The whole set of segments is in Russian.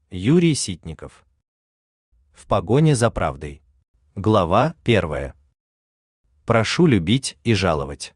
Юрий Ситников. В погоне за правдой. Глава 1. Прошу любить и жаловать.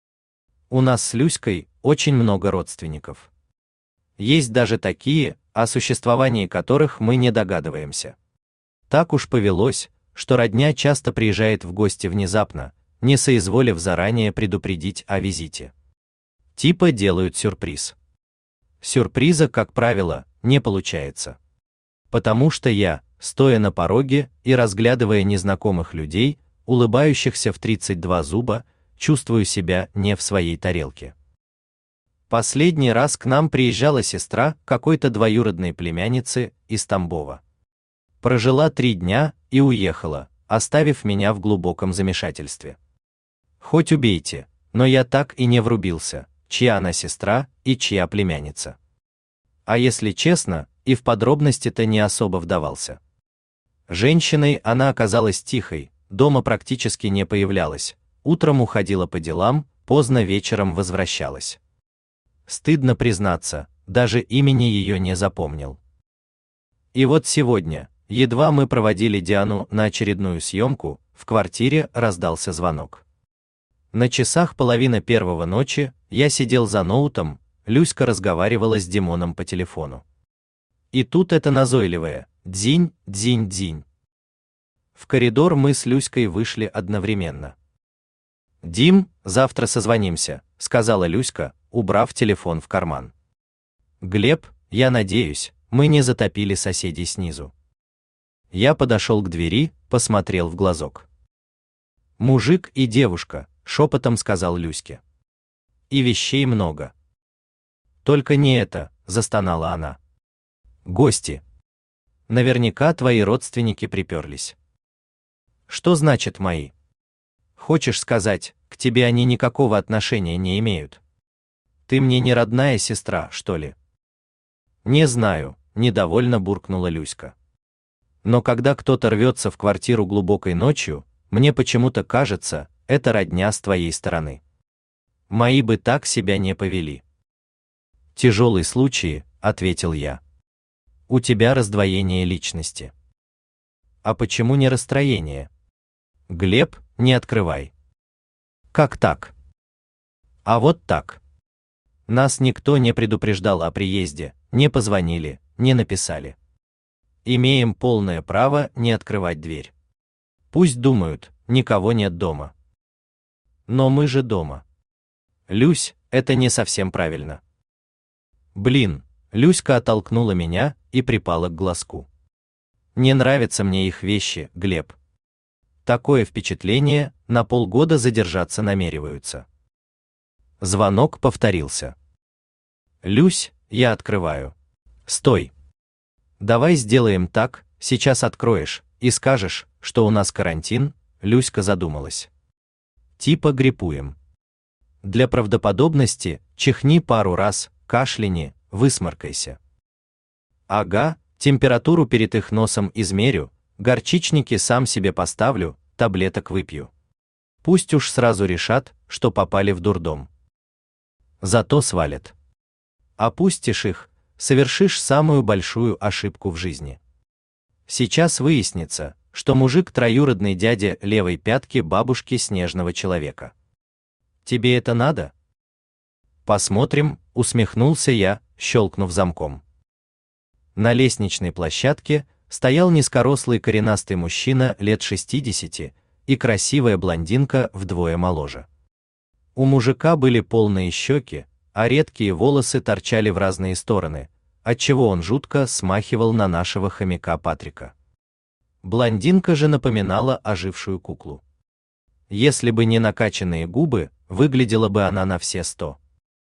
У нас с Люськой очень много родственников. Есть даже такие, о существовании которых мы не догадываемся. Так уж повелось, что родня часто приезжает в гости внезапно, не соизволив заранее предупредить о визите. Типа делают сюрприз. Сюрприза, как правило, не получается. Потому что я, стоя на пороге и разглядывая незнакомых людей, улыбающихся в 32 зуба, чувствую себя не в своей тарелке. Последний раз к нам приезжала сестра какой-то двоюродной племянницы из Тамбова. Прожила 3 дня и уехала, оставив меня в глубоком замешательстве. Хоть убейте, но я так и не врубился, чья она сестра и чья племянница. А если честно, и в подробности-то не особо вдавался. Женщиной она оказалась тихой, дома практически не появлялась, утром уходила по делам, поздно вечером возвращалась. Стыдно признаться, даже имени ее не запомнил. И вот сегодня, едва мы проводили Диану на очередную съемку, в квартире раздался звонок. На часах 1:30 ночи, я сидел за ноутом, Люська разговаривала с Димоном по телефону. И тут это назойливое «дзинь, дзинь, дзинь». В коридор мы с Люськой вышли одновременно. «Дим, завтра созвонимся», — сказала Люська, убрав телефон в карман. «Глеб, я надеюсь, мы не затопили соседей снизу». Я подошел к двери, посмотрел в глазок. «Мужик и девушка», — шепотом сказал Люське. «И вещей много». «Только не это», — застонала она. «Гости. Наверняка твои родственники приперлись». «Что значит мои? Хочешь сказать, к тебе они никакого отношения не имеют? Ты мне не родная сестра, что ли?» «Не знаю», — недовольно буркнула Люська. «Но когда кто-то рвется в квартиру глубокой ночью, мне почему-то кажется, это родня с твоей стороны. Мои бы так себя не повели». «Тяжелый случай», — ответил я. «У тебя раздвоение личности». «А почему не расстроение?» «Глеб, не открывай». «Как так?» «А вот так. Нас никто не предупреждал о приезде, не позвонили, не написали. Имеем полное право не открывать дверь. Пусть думают, никого нет дома. Но мы же дома. Люсь, это не совсем правильно». «Блин», — Люська оттолкнула меня и припала к глазку. «Не нравятся мне их вещи, Глеб. Такое впечатление, на полгода задержаться намереваются». Звонок повторился. «Люсь, я открываю». «Стой. Давай сделаем так, сейчас откроешь и скажешь, что у нас карантин», — Люська задумалась. «Типа гриппуем. Для правдоподобности чихни пару раз, кашляни, высморкайся». «Ага, температуру перед их носом измерю, горчичники сам себе поставлю, таблеток выпью. Пусть уж сразу решат, что попали в дурдом. Зато свалят. Опустишь их, совершишь самую большую ошибку в жизни. Сейчас выяснится, что мужик троюродный дядя левой пятки бабушки снежного человека. Тебе это надо?» «Посмотрим», — усмехнулся я, щелкнув замком. На лестничной площадке стоял низкорослый коренастый мужчина лет 60 и красивая блондинка вдвое моложе. У мужика были полные щеки, а редкие волосы торчали в разные стороны, отчего он жутко смахивал на нашего хомяка Патрика. Блондинка же напоминала ожившую куклу. Если бы не накачанные губы, выглядела бы она на все 100.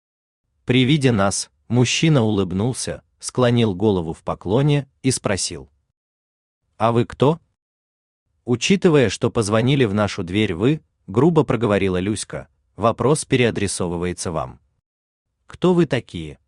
При виде нас, мужчина улыбнулся, склонил голову в поклоне и спросил: «А вы кто?» «Учитывая, что позвонили в нашу дверь вы», — грубо проговорила Люська, — «вопрос переадресовывается вам. Кто вы такие?»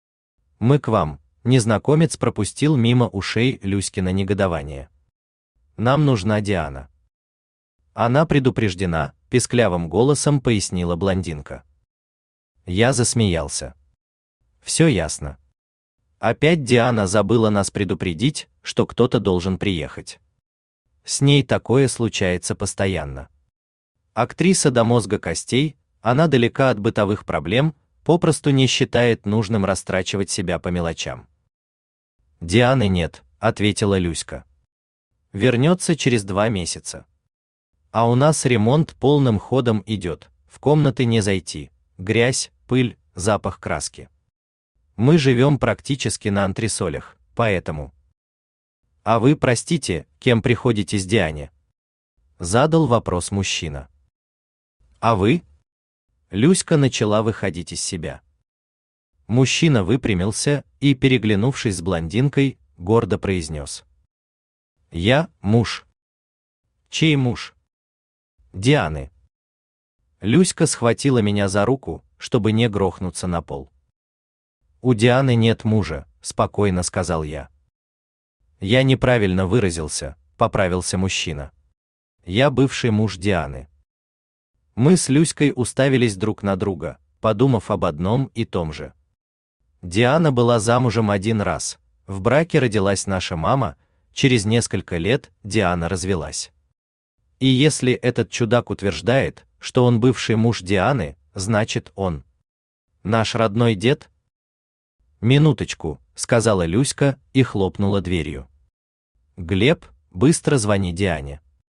«Мы к вам», — незнакомец пропустил мимо ушей Люськино негодование. «Нам нужна Диана». «Она предупреждена», — писклявым голосом пояснила блондинка. Я засмеялся. «Все ясно. Опять Диана забыла нас предупредить, что кто-то должен приехать. С ней такое случается постоянно. Актриса до мозга костей, она далека от бытовых проблем, попросту не считает нужным растрачивать себя по мелочам. «Дианы нет», — ответила Люська. «Вернется через 2 месяца. А у нас ремонт полным ходом идет, в комнаты не зайти, грязь, пыль, запах краски. Мы живем практически на антресолях, поэтому...» «А вы, простите, кем приходитесь Диане?» Задал вопрос мужчина. «А вы?» Люська начала выходить из себя. Мужчина выпрямился и, переглянувшись с блондинкой, гордо произнес: «Я муж». «Чей муж?» «Дианы». Люська схватила меня за руку, чтобы не грохнуться на пол. «У Дианы нет мужа», — спокойно сказал я. «Я неправильно выразился», — поправился мужчина. «Я бывший муж Дианы». Мы с Люськой уставились друг на друга, подумав об одном и том же. Диана была замужем 1 раз, в браке родилась наша мама, через несколько лет Диана развелась. И если этот чудак утверждает, что он бывший муж Дианы, значит он наш родной дед? «Минуточку», — сказала Люська и хлопнула дверью. «Глеб, быстро звони Диане».